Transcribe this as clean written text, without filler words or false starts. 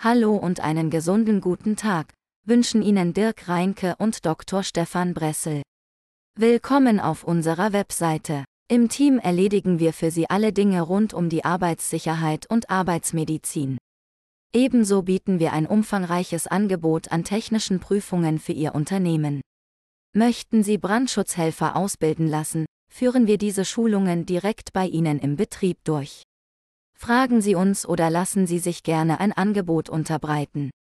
Hallo und einen gesunden guten Tag, wünschen Ihnen Dirk Reinke und Dr. Stefan Bressel. Willkommen auf unserer Webseite. Im Team erledigen wir für Sie alle Dinge rund um die Arbeitssicherheit und Arbeitsmedizin. Ebenso bieten wir ein umfangreiches Angebot an technischen Prüfungen für Ihr Unternehmen. Möchten Sie Brandschutzhelfer ausbilden lassen, führen wir diese Schulungen direkt bei Ihnen im Betrieb durch. Fragen Sie uns oder lassen Sie sich gerne ein Angebot unterbreiten.